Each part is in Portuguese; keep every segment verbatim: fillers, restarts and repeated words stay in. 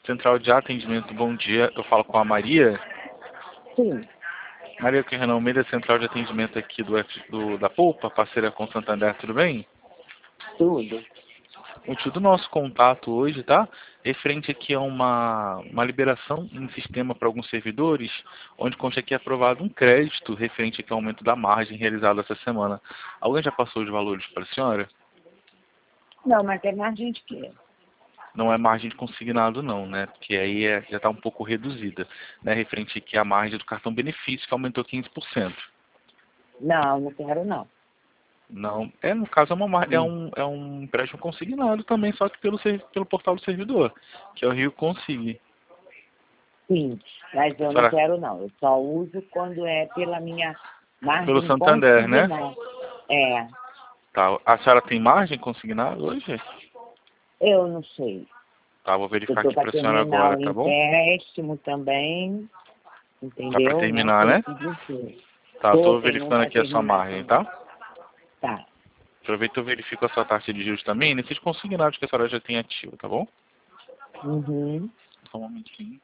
Central de atendimento, bom dia. Eu falo com a Maria. Sim, Maria que Renan Almeida, central de atendimento aqui do, F- do da Poupa, parceira com Santander, tudo bem? tudo. O motivo do nosso contato hoje, tá? Referente aqui a uma, uma liberação em sistema para alguns servidores, onde consta aqui aprovado um crédito referente aqui ao aumento da margem realizado essa semana. Alguém já passou os valores para a senhora? Não, mas é mais gente que eu. Não é margem de consignado não, né? Porque aí é- já está um pouco reduzida, né? Referente aqui à margem do cartão benefício, que aumentou quinze por cento. Não, não quero não. Não, é no caso é, uma, mar- é, Hum, um, é um empréstimo consignado também, só que pelo, ser- pelo portal do servidor, que é o Rio Consigne. Sim, mas eu não Será? quero não. Eu só uso quando é pela minha Pelo margem Santander, né? consignada. É, Tá. A senhora tem margem consignada hoje? eu não sei. Tá, vou Eu verificar estou aqui para pra senhora terminar agora, o tá bom? empréstimo também, Tá pra entendeu? Não terminar, sei né? te dizer. Tá, Tô, tô tem um verificando para aqui a sua terminar margem, também. tá? Tá. Aproveita e eu verifico a sua taxa de juros também, nesses consignados que a senhora já tem ativo, tá bom? Uhum. Só um momentinho.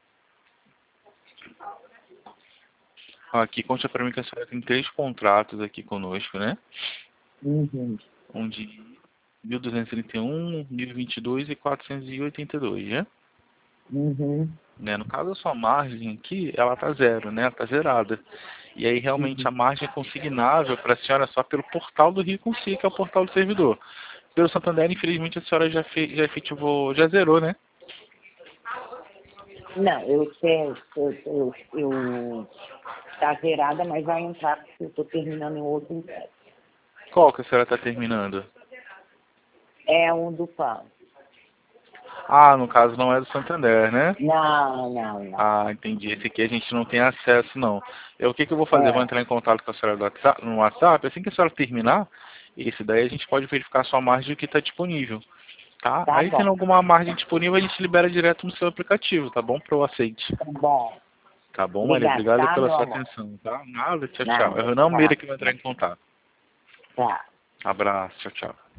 Ó, aqui consta pra mim que a senhora tem três contratos aqui conosco, né? Uhum. Um de mil duzentos e trinta e um, mil e vinte e dois e quatrocentos e oitenta e dois, né? Uhum. Né? No caso, a sua margem aqui, ela tá zero, né? Ela tá zerada. E aí, realmente, a Uhum. margem é consignável para a senhora só pelo portal do Rio Consigne, que é o portal do servidor. Pelo Santander, infelizmente, a senhora já, fe já efetivou, já zerou, né? Não, eu sei, eu, eu, eu tá zerada, mas vai entrar porque eu estou terminando em outro empréstimo. Qual que a senhora está terminando? É um do pão. Ah, no caso, não é do Santander, né? Não, não, não. Ah, entendi. Esse aqui a gente não tem acesso, não. Eu, o que, que eu vou fazer? Eu vou É, entrar em contato com a senhora do WhatsApp, no WhatsApp. Assim que a senhora terminar, esse daí a gente pode verificar a sua margem que está disponível. Tá? tá Aí, tendo bom, alguma margem disponível, a gente libera direto no seu aplicativo, tá bom? Para o aceite. tá bom. Tá bom, Maria? Obrigado, Obrigado tá, pela meu sua amor? atenção, tá? Nada, tchau, tchau. É o Nada, Renan Meira tá. que vai entrar em contato. Tá. Abraço, tchau, tchau.